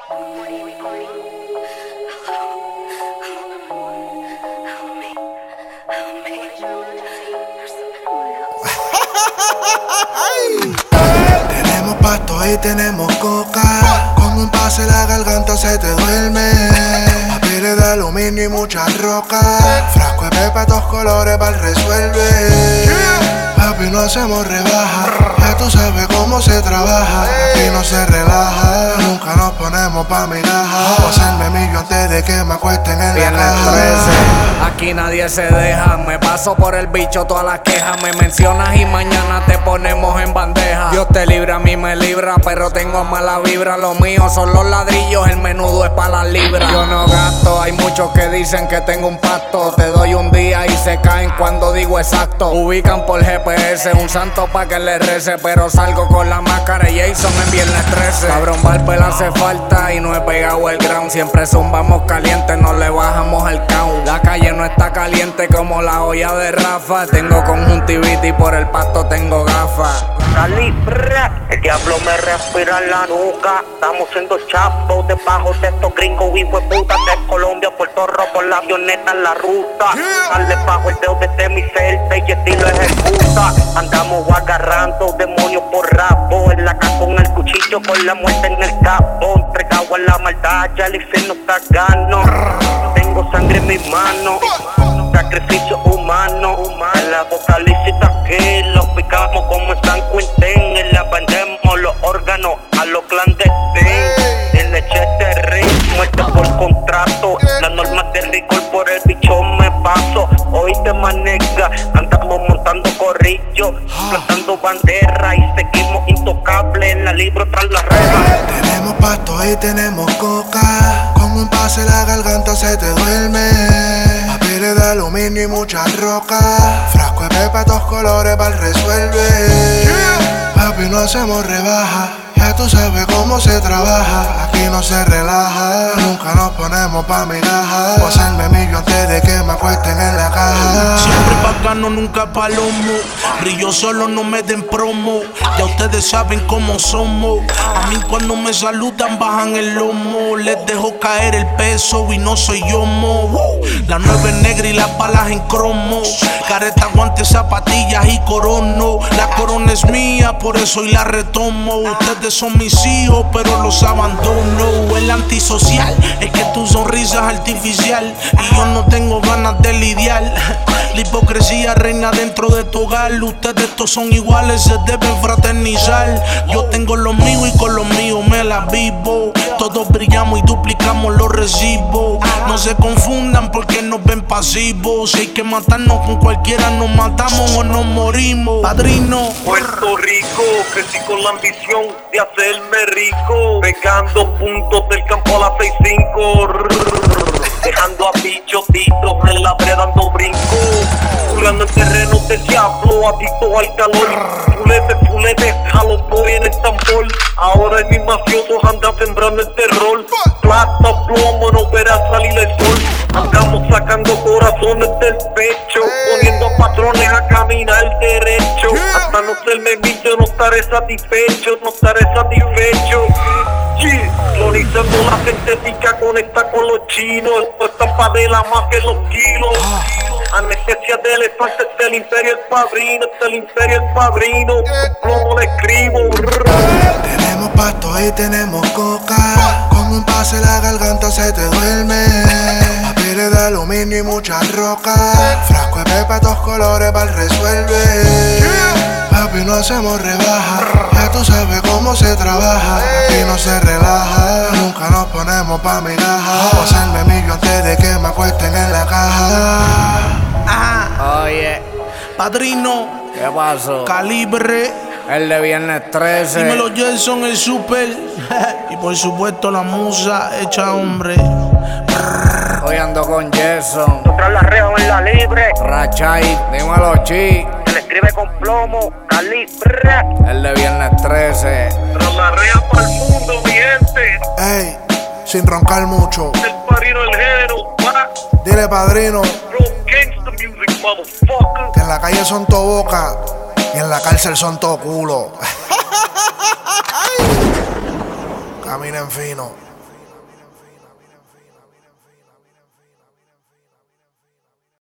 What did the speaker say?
Tenemos pasto y tenemos coca. Con un pase la garganta se te duerme. Papeles de aluminio y muchas rocas. Frasco de pepa, todos colores para el resuelve. Papi, no hacemos rebaja. Ya tú sabes cómo se trabaja. Aquí no se relaja. Nunca nos ponemos pa' migaja. Voy a hacerme millo antes de que me acuesten en la caja. Aquí nadie se deja. Me paso por el bicho todas las quejas. Me mencionas y mañana te ponemos en bandeja. Dios te libra, a mí me libra, pero tengo mala vibra. Lo mío son los ladrillos, el menudo es pa' las libras. Yo no gasto, hay muchos que dicen que tengo un pacto. Te doy un día y se caen cuando digo exacto. Ubican por GPS, un santo pa' que le rece. Pero salgo con la máscara y Jason en viernes 13. Cabrón, Barber hace falta y no he pegado el ground. Siempre zumbamos caliente, no le bajamos al count. La calle no está caliente como la olla de Rafa. Tengo conjuntivitis y por el pasto tengo gafas. Calibra, el diablo me respira en la nuca. Estamos siendo chapos debajo de estos gringos hijo de puta. De Colombia, Puerto Rico, por la avioneta en la ruta. Sale bajo el dedo desde mi celda y estilo ejecuta. Andamos agarrando demonios por rabo. En la casa con el cuchillo, con la muerte en el capo. Entregado a la maldad, ya el infierno está gano. Tengo sangre en mis manos, sacrificio humano. El apocalipsis que los picamos como en San Quentin. En la vendemos los órganos a los clandestinos. El echete ritmo, muerte por contrato. Las normas de rigor por el bicho me paso. Hoy te maneja, andamos montando corrillos, plantando bandera y seguimos intocables en la libro tras la reja. Tenemos pasto y tenemos coca. Con un pase la garganta se te duerme. Papeles de aluminio y muchas rocas. Frasco de pepa, todos colores para el resuelve. Papi, no hacemos rebaja. Ya tú sabes cómo se trabaja. Aquí no se relaja. Nunca nos ponemos pa' migaja. Voy a hacerme millo antes de que me acuesten en la caja. Siempre bacano, nunca palomo. Brillo solo, no me den promo. Ya ustedes saben cómo somos. A mí cuando me saludan bajan el lomo. Les dejo caer el peso y no soy yomo. La 9 negra y las balas en cromo. Careta, guantes, zapatillas y corono. La corona es mía, por eso hoy la retomo. Ustedes son mis hijos, pero los abandono. El antisocial es que tu sonrisa es artificial y yo no tengo ganas de lidiar. La hipocresía reina dentro de tu hogar. Ustedes todos son iguales, se deben fraternizar. Yo tengo lo mío y con lo mío me la vivo. Todos brillamos y duplicamos los recibos. No se confundan porque nos ven pasivos. Si hay que matarnos con cualquiera, nos matamos o nos morimos. Padrino. Puerto Rico, crecí con la ambición de hacerme rico, pegando puntos del campo a la 6-5, dejando a bichotitos en la brea dando brinco, jugando en terrenos del diablo, adicto al calor, fulete, jalo boy en el tambor, ahora es mis mafiosos andan sembrando el terror, plata, plomo, no verás salir el sol, andamos sacando corazones del pecho, poniendo a patrones a caminar derecho, hasta no serme millo no estaré satisfecho, clonizando la sintética, conecta con los chinos, esto estampa de la más que los kilos. Anestesia de elefantes del imperio el padrino, plomo le escribo. Tenemos pasto y tenemos coca. Con un pase la garganta se te duerme. Papeles de aluminio y muchas rocas. Frasco de pepa, todos colores para el resuelve. Papi, no hacemos rebaja. Ya tú sabes cómo se trabaja. Aquí no se relaja. Nunca nos ponemos pa' migaja. Voy a hacerme millo antes de que me acuesten en la caja. Oye, Padrino. ¿qué pasó? Calibre. El de viernes 13. Dímelo Jason, el super. Y por supuesto la musa hecha hombre. Hoy ando con Jason. Tras la reja en la libre, Rachay, dímelo chi. se le escribe con plomo, Calibre. El de viernes 13. Tras la reja para el mundo, mi gente. Ey, sin roncar mucho. El padrino del género, Dile, padrino, Bro, gangsta music, motherfucker. que en la calle son todo boca y en la cárcel son todo culo. Caminen fino.